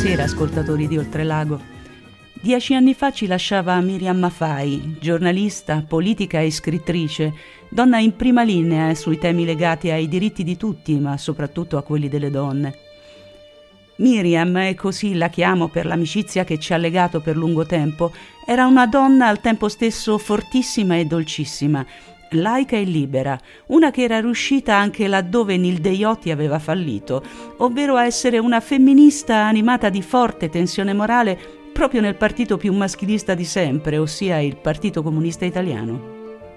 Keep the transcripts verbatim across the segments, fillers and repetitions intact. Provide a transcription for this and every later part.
Buonasera ascoltatori di Oltrelago. Dieci anni fa ci lasciava Miriam Maffei, giornalista, politica e scrittrice, donna in prima linea sui temi legati ai diritti di tutti, ma soprattutto a quelli delle donne. Miriam, e così la chiamo per l'amicizia che ci ha legato per lungo tempo, era una donna al tempo stesso fortissima e dolcissima, laica e libera, una che era riuscita anche laddove Nil Deiotti aveva fallito, ovvero a essere una femminista animata di forte tensione morale proprio nel partito più maschilista di sempre, ossia il Partito Comunista Italiano.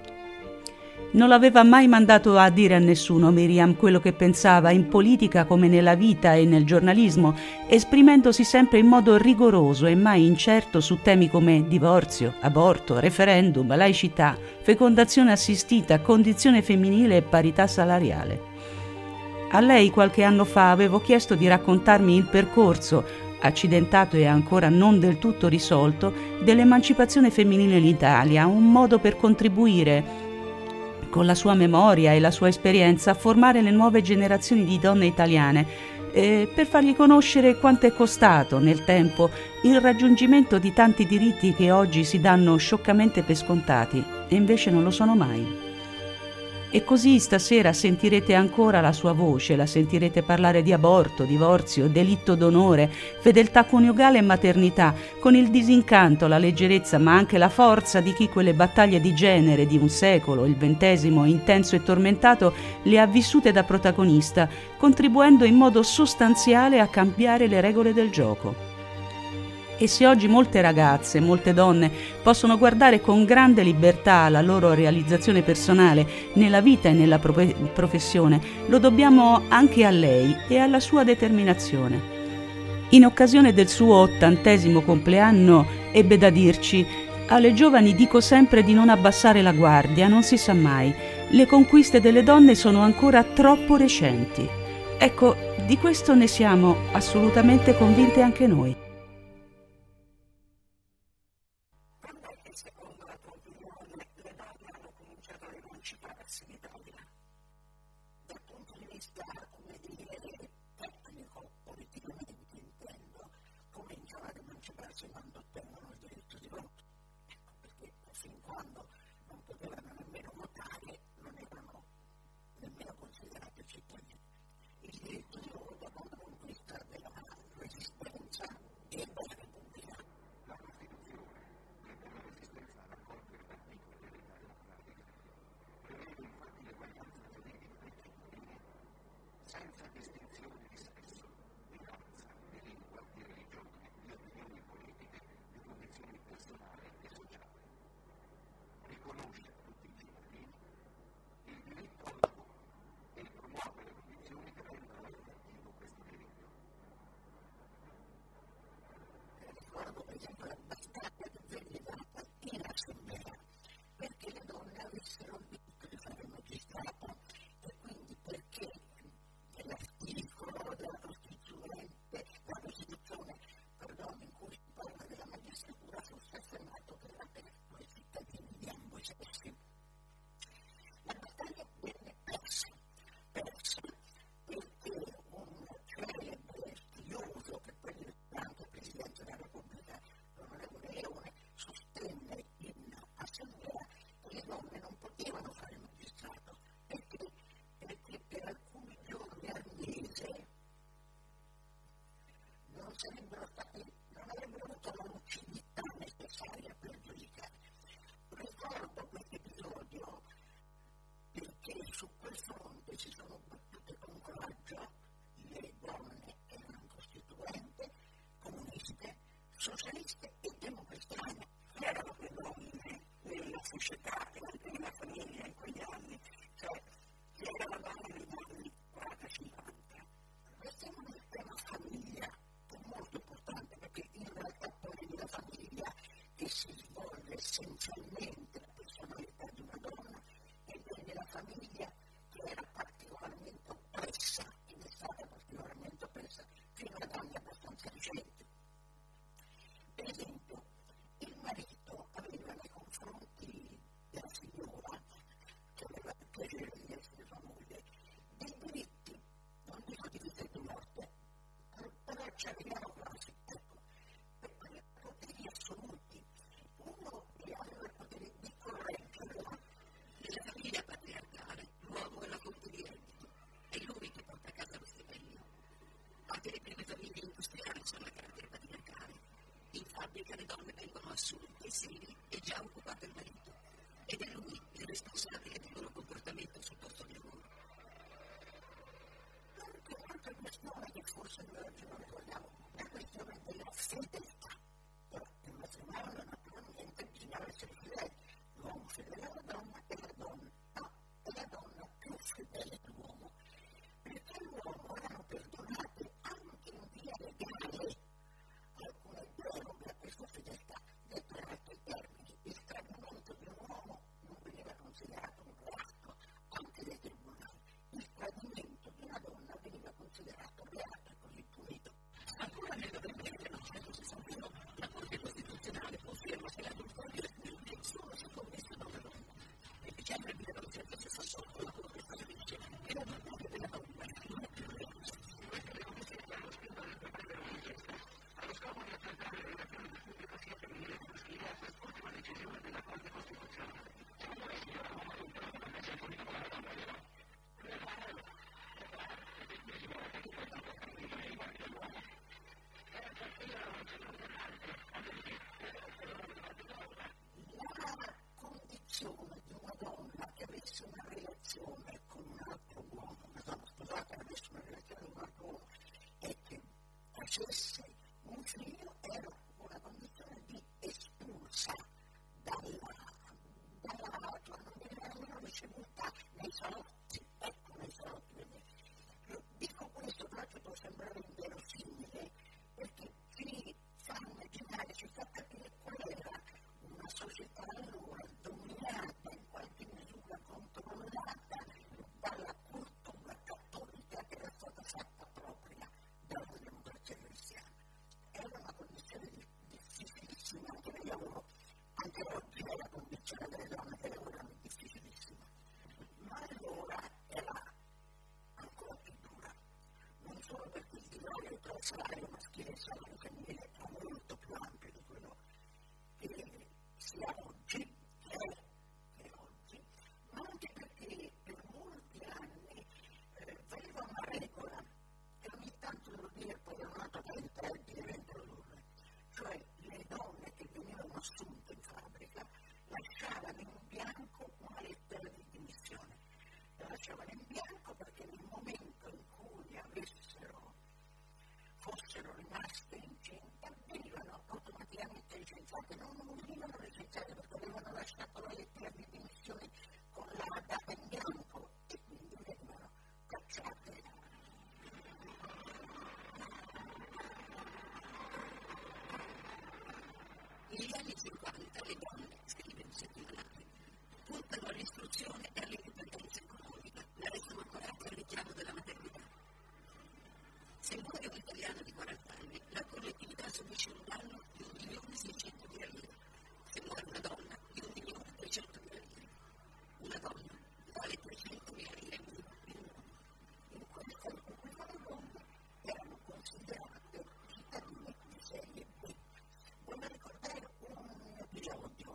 Non l'aveva mai mandato a dire a nessuno Miriam quello che pensava in politica come nella vita e nel giornalismo, esprimendosi sempre in modo rigoroso e mai incerto su temi come divorzio, aborto, referendum, laicità, fecondazione assistita, condizione femminile e parità salariale. A lei qualche anno fa avevo chiesto di raccontarmi il percorso, accidentato e ancora non del tutto risolto, dell'emancipazione femminile in Italia, un modo per contribuire con la sua memoria e la sua esperienza a formare le nuove generazioni di donne italiane, eh, per fargli conoscere quanto è costato nel tempo il raggiungimento di tanti diritti che oggi si danno scioccamente per scontati e invece non lo sono mai. E così stasera sentirete ancora la sua voce, la sentirete parlare di aborto, divorzio, delitto d'onore, fedeltà coniugale e maternità, con il disincanto, la leggerezza, ma anche la forza di chi quelle battaglie di genere di un secolo, il ventesimo, intenso e tormentato, le ha vissute da protagonista, contribuendo in modo sostanziale a cambiare le regole del gioco. E se oggi molte ragazze, molte donne possono guardare con grande libertà la loro realizzazione personale nella vita e nella profe- professione, lo dobbiamo anche a lei e alla sua determinazione. In occasione del suo ottantesimo compleanno ebbe da dirci: alle giovani dico sempre di non abbassare la guardia, non si sa mai, le conquiste delle donne sono ancora troppo recenti. Ecco, di questo ne siamo assolutamente convinte anche noi. Secondo la tua opinione, le donne hanno cominciato a emanciparsi in Italia? Dal punto di vista, come dire, tecnico, politicamente intendo, cominciano ad emanciparsi quando ottengono il diritto di voto. Ecco perché fin quando non potevano nemmeno votare, non erano nemmeno considerati cittadini. Il diritto di voto è una conquista della resistenza e della Repubblica. La Costituzione della resistenza alla Corte dell'articolo dell'età democratica prevede infatti l'eguaglianza dei diritti cittadini senza distinzione di sesso, di razza, di lingua, di religione, di opinioni politiche, di condizioni personali e sociali. tutte le donne vengono assunte, sì, e già occupato il marito, ed è lui il responsabile del loro comportamento sul posto di lavoro. Anche un'altra questione che forse noi oggi non ricordiamo, la questione della fedeltà. Però nel matrimonio naturalmente bisognava essere fedeli, l'uomo fedele alla donna e la donna, no, e la donna più fedele all'uomo, perché l'uomo erano perdonate anche in via legale alcune deroghe a questa fedeltà. Detto in altri termini, il tradimento di un uomo non veniva considerato un reato anche dai tribunali, il tradimento di una donna veniva considerato reato e così punito. Ancora nel novembre millenovecentosessantuno la Corte Costituzionale conferma che l'adulterio e l'intenzione si commessa da una donna. Nel dicembre millenovecentosessantotto la Corte stabilisce che l'adulterio della donna non è più reato. Allo scopo di affrontare le relazioni di pubblico sia femminile che maschile, a quest'ultima decisione della Corte Costituzionale secondo la signora uomo controlla una messa con la donna. La condizione di una donna che avesse una relazione con un altro uomo, una donna sposata che avesse una relazione con un altro uomo e che facesse un figlio era una condizione di espulsa dalla, dalla cioè non veniva nemmeno ricevuta nei salotti, ecco nei salotti. Dico questo però che può sembrare inverosimile perché ci fa immaginare, ci fa capire qual era una società allora dominata, in qualche misura controllata dalla cultura cattolica che era stata fatta propria dalla democrazia cristiana. Era una condizione difficilissima anche nel lavoro, anche oggi è la condizione delle donne che lavorano difficilissima, ma allora era ancora più dura, non solo perché il divario tra il salario maschile e il salario femminile è molto più ampio di quello che sia oggi, che è, che è oggi, ma anche perché per molti anni eh, valeva una regola che ogni tanto devo dire poi è una totalità di reintrodurre, cioè le donne che venivano assunte in fabbrica lasciavano in bianco una lettera di dimissione. La lasciavano in bianco perché nel momento in cui avessero, fossero rimaste incinte, venivano automaticamente licenziate. Non venivano licenziate perché avevano lasciato la lettera di dimissione con la data in bianco e quindi venivano cacciate. Negli anni cinquanta le donne, scrive un settimanale, puntano all'istruzione e all'indipendenza economica, la rendono ancorata al richiamo della maternità. Se muore un italiano di quaranta anni, la collettività subisce un danno di un milione seicentomila lire. Se muore una donna, di un milione trecentomila lire. Una donna vale trecentomila lire in un uomo. In quel tempo quelle donne erano considerate cittadine di serie B. Voglio ricordare un episodio.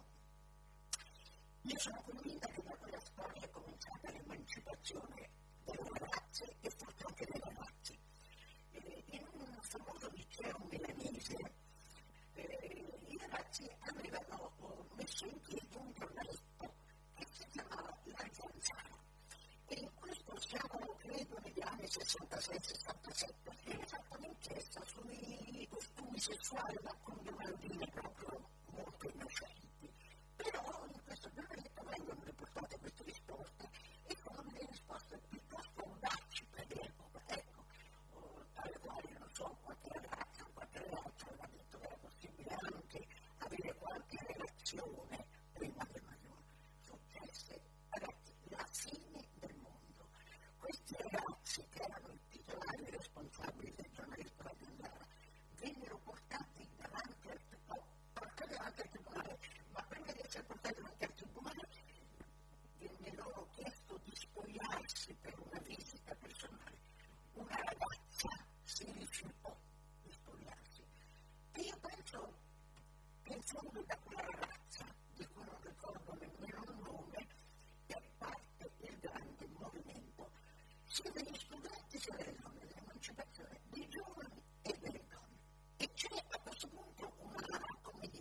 Io sono convinta che da quella storia è cominciata l'emancipazione delle ragazze e forse anche dei ragazzi. Eh, in un famoso liceo milanese eh, i ragazzi avevano oh, messo in piedi un giornaletto che si chiamava La Zanzara. E in questo siamo, credo, negli anni sessantasei sessantasette, si era fatta un'inchiesta sui costumi sessuali ma con due bambine proprio molto innocenti. Però in questo giornaletto vengono riportate queste risposte e sono delle risposte piuttosto audaci per l'epoca, ecco, alle quali non so qualche ragazza o qualche ragazza aveva detto che era possibile anche avere qualche relazione prima del matrimonio. Successe, ragazzi, la fine del mondo. Questi ragazzi che erano i titolari e responsabili del giornaletto La Zanzara vennero portati davanti al tribunale, portati davanti al tribunale, ma prima di essere portati davanti al tribunale venne loro chiesto di spogliarsi per una visita personale. Una ragazza si rifiutò di spogliarsi. E io penso che in fondo da quella ragazza, di cui non ricordo nemmeno il nome, per parte del grande movimento, sia degli studenti sia delle donne, dell'emancipazione dei giovani e delle donne. E c'è a questo punto una, come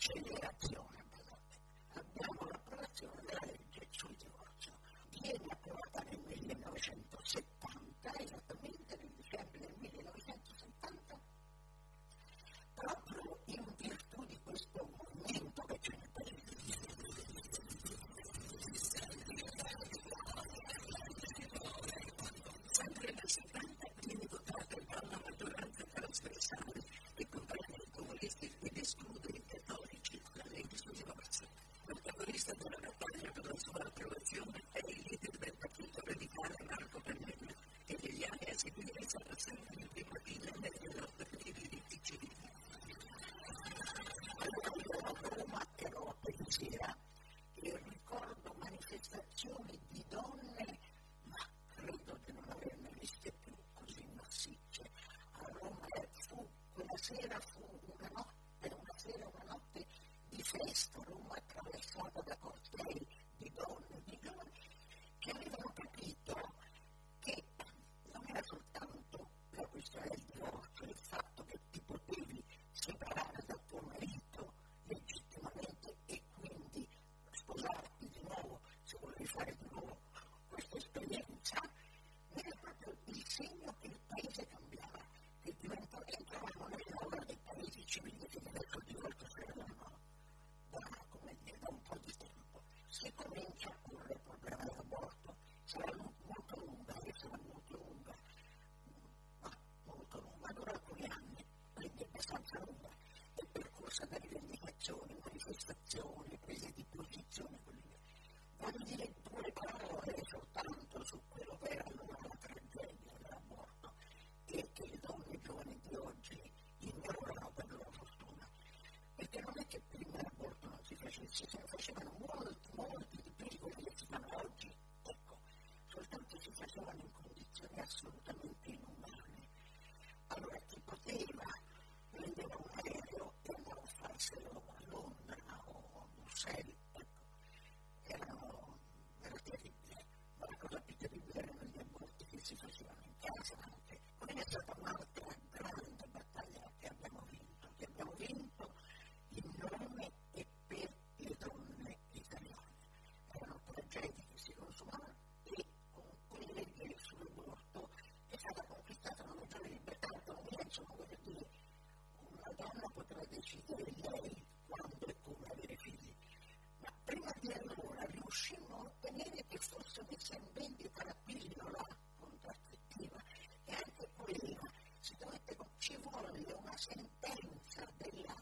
un'accelerazione. Abbiamo l'approvazione della legge sul divorzio. Viene approvata nel millenovecentosettanta, esattamente nel dicembre del millenovecentosettanta, proprio in virtù di questo movimento che c'è nel paese. Sempre nel settanta viene votata dalla maggioranza trasversale che comprende i comunisti ed esclude i cattolici la legge sul divorzio. Il protagonista della battaglia per la sua approvazione è il leader del partito radicale Marco Pannella, che negli anni a seguire sarà sempre il primo leader nella lotta per i diritti civili. Allora io a Roma ero a Perisera e ricordo manifestazioni di donne, ma credo di non averne viste più così massicce. A Roma fu, quella sera fu una notte, una sera, una notte di festa, Roma attraversata da cortei di donne, di giovani, che avevano capito che non era soltanto la questione del divorzio, il fatto che ti potevi separare dal tuo marito legittimamente e quindi sposarti di nuovo se volevi fare di nuovo questa esperienza, era proprio il segno che il paese cambiava, che diventava, entravamo nell'ora dei paesi civili che adesso il divorzio si erano da, come dire, da un po' di tempo. Si comincia a porre il problema dell'aborto, sarà molto lunga, e sarà molto lunga, ma molto lunga, dura alcuni anni, quindi abbastanza lunga, è percorsa da rivendicazioni, manifestazioni, prese di posizione, così via. Voglio dire due parole soltanto su quello che era allora la tragedia dell'aborto e che le donne giovani di oggi ignorano per loro fortuna. Perché non è che prima l'aborto non si facesse, se ne facevano molti, molti di più di quelli che si fanno oggi. Ecco, soltanto si facevano in condizioni assolutamente inumane. Allora chi poteva prendeva un aereo e andava a farselo a Londra o a Bruxelles, ecco, erano, era terribile, ma la cosa più terribile erano gli aborti che si facevano in casa anche. Quella è stata un'altra grande battaglia che abbiamo vinto, che abbiamo vinto in nome e per le donne italiane. Erano tragedie che si consumavano e con quelle leggi sull'aborto è stata conquistata una maggiore libertà, autonomia, insomma voglio dire, una donna poteva decidere lei quando e come avere figli. Ma prima di allora riuscimmo a ottenere che fosse messa in vendita la pillola contraccettiva e anche quella si dovette, ci volle una sentenza della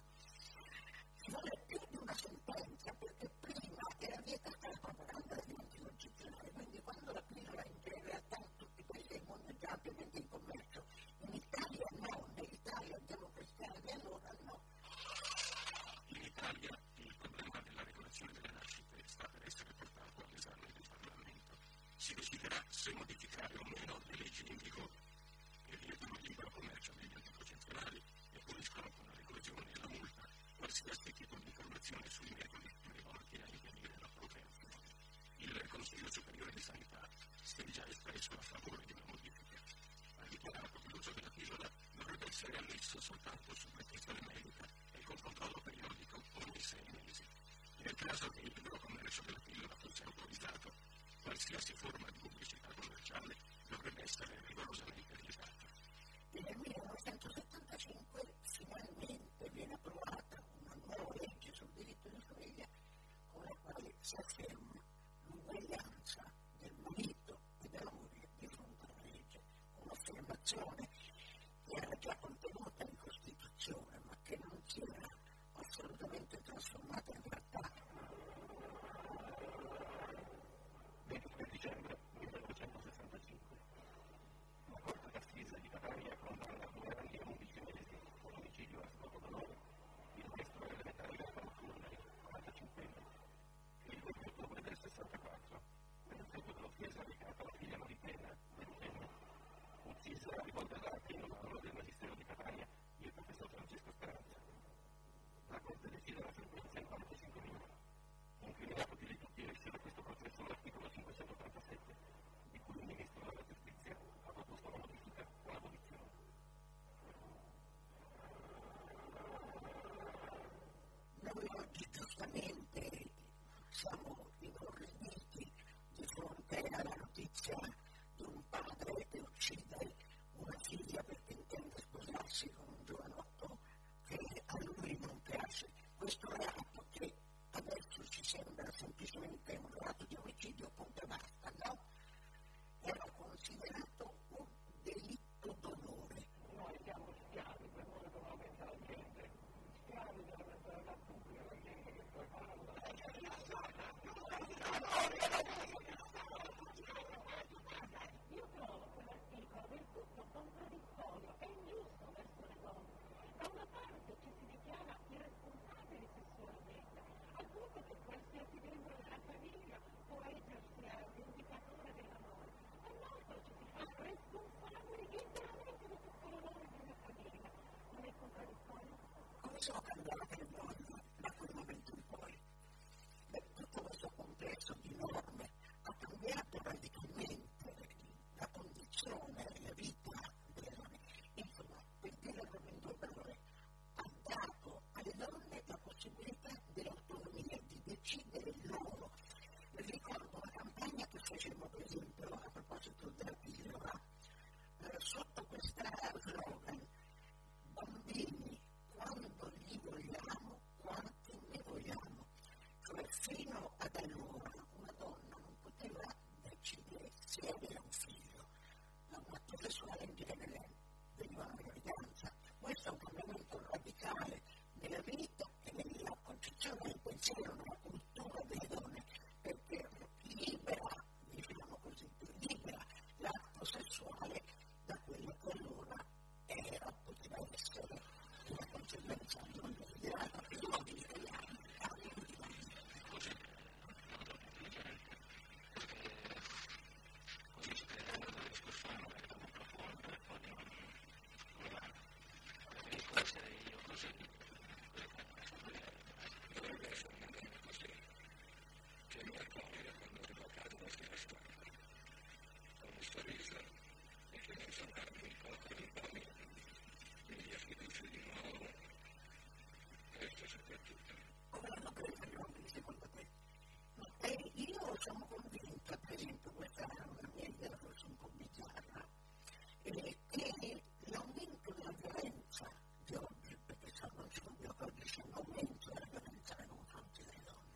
ci volle più di una sentenza perché prima era vietata la propaganda degli anticoncezionali, quindi quando la pillola in realtà in tutti i paesi del mondo è già ampiamente in commercio, in Italia no, nell'Italia democristiana di allora no. In Italia il problema della regolazione delle nascite sta per essere portato all'esame del Parlamento. Si deciderà se modificare o meno le leggi in vigore che vietano il libero commercio degli anticoncezionali e puniscono con la reclusione e la multa qualsiasi tipo di informazione sui metodi rivolti a impedire la procreazione. Il Consiglio Superiore di Sanità si è già espresso a favore di una modifica. Ha dichiarato che l'uso della pillola dovrebbe essere ammesso soltanto su prescrizione medica e con controllo periodico ogni sei mesi. Nel caso che il libero commercio della pillola fosse autorizzato, qualsiasi forma di pubblicità commerciale dovrebbe essere rigorosamente vietata. E nel millenovecentosettantacinque finalmente viene approvata una nuova legge sul diritto di famiglia con la quale si afferma l'uguaglianza del marito e della moglie di fronte alla legge, un'affermazione che era già contenuta in Costituzione ma che non si era assolutamente trasformata in realtà. ventitré dicembre millenovecentosessantacinque. La Corte d'Assise di Catania condanna due anni e undici mesi con omicidio a scopo d'onore il maestro elementare Gaetano Fulneri, quarantacinque anni, che il venti ottobre del sessantaquattro, per effetto dell'offesa recata alla figlia Maritena, ventenne, uccise a rivoltellate in un aula del Magistero di Catania il professor Francesco Speranza. La Corte decide la sentenza in quarantacinque minuti. Incriminato più di tutti esce da questo processo l'articolo cinquecentotrentasette, di cui il Ministro della Giustizia ha proposto la modifica con l'abolizione. Noi insieme una cultura delle donne, perché libera, diciamo così, libera l'atto sessuale da quello che allora era, poteva essere una conseguenza non desiderata per gli uomini italiani. Sono convinta, per esempio, questa è una mia idea forse un po' bizzarra, eh, che l'aumento della violenza di oggi, perché non c'è dubbio che oggi c'è un aumento della violenza nei confronti delle donne,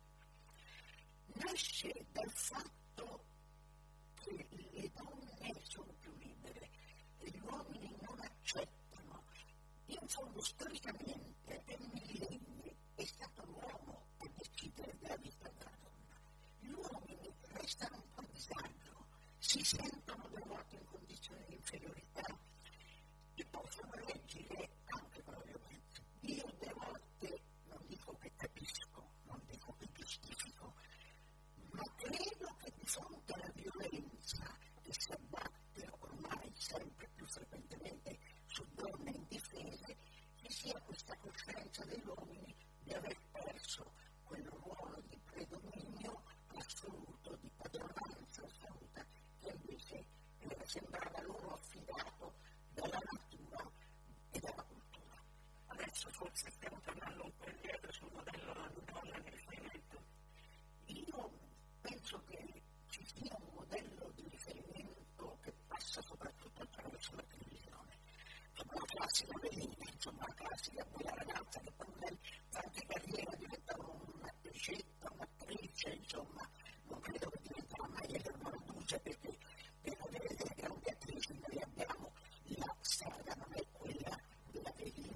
nasce dal fatto che le donne sono più libere e gli uomini non accettano. In fondo, storicamente, per millenni è stato l'uomo a decidere della vita della donna. Gli uomini restano un po' a disagio, si sentono delle volte in condizioni di inferiorità e possono reagire anche con la violenza. Io delle volte non dico che capisco, non dico che giustifico, ma credo che di fronte alla violenza che si abbatte ormai sempre più frequentemente su donne indifese, ci sia questa coscienza degli uomini di aver perso quel ruolo di predominio assoluto, di padronanza assoluta, che invece eh, sembrava loro affidato dalla natura e dalla cultura. Adesso forse stiamo tornando un po' indietro sul modello di donna di riferimento. Io penso che ci sia un modello di riferimento che passa soprattutto attraverso la televisione. Insomma, la classica velina, insomma, la classica quella ragazza che poi fa anche carriera, diventa un'attricetta, un'attrice, insomma, non credo che diventerà mai Eleonora Duse, perché per avere delle grandi attrici noi abbiamo la strada, non è quella della velina.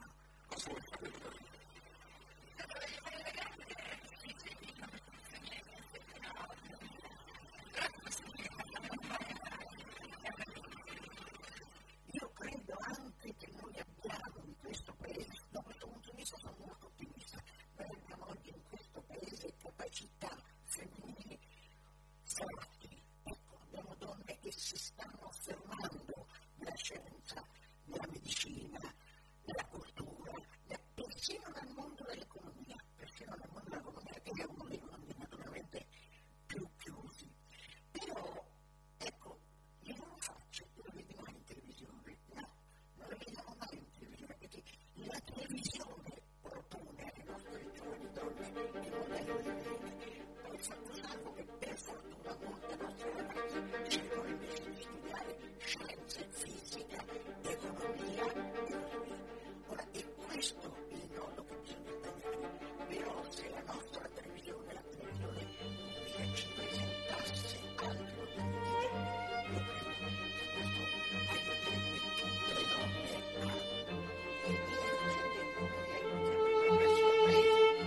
Io credo anche che noi abbiamo in questo paese, da questo punto di vista sono molto ottimista, noi abbiamo oggi in questo paese capacità femminili forti. Ecco, abbiamo donne che si stanno affermando nella scienza, nella medicina, nella cultura, persino nel mondo dell'economia, persino nel mondo dell'economia, che è uno dei mondi naturalmente più chiusi. Però, ecco, io non lo faccio, non lo vedi mai in televisione, no, non lo vediamo mai in televisione, perché la televisione propone alle nostre giovani donne il modello di vita. Poi fatto salvo che per fortuna molte nostre ragazze cercano invece di studiare scienze, fisica, economia e così via. Ora, è questo il nodo che bisogna tagliare, però se la nostra televisione, la televisione pubblica ci presentasse altri modelli di donne, io credo che questo aiuterebbe tutte le donne a emergere come aiuterebbe progresso del paese.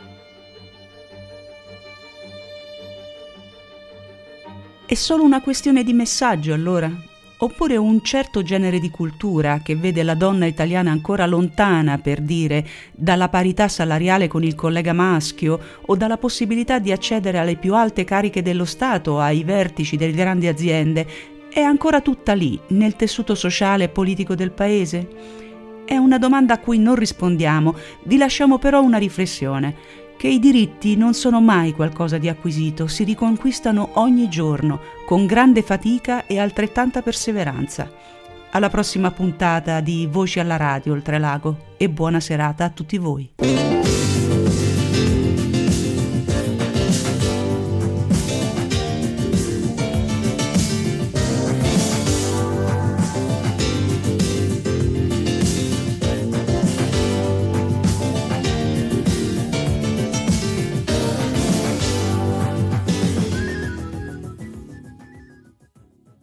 È solo una questione di messaggio, allora? Oppure un certo genere di cultura che vede la donna italiana ancora lontana, per dire, dalla parità salariale con il collega maschio o dalla possibilità di accedere alle più alte cariche dello Stato, ai vertici delle grandi aziende, è ancora tutta lì, nel tessuto sociale e politico del paese? È una domanda a cui non rispondiamo, vi lasciamo però una riflessione. Che i diritti non sono mai qualcosa di acquisito, si riconquistano ogni giorno, con grande fatica e altrettanta perseveranza. Alla prossima puntata di Voci alla Radio Oltrelago e buona serata a tutti voi.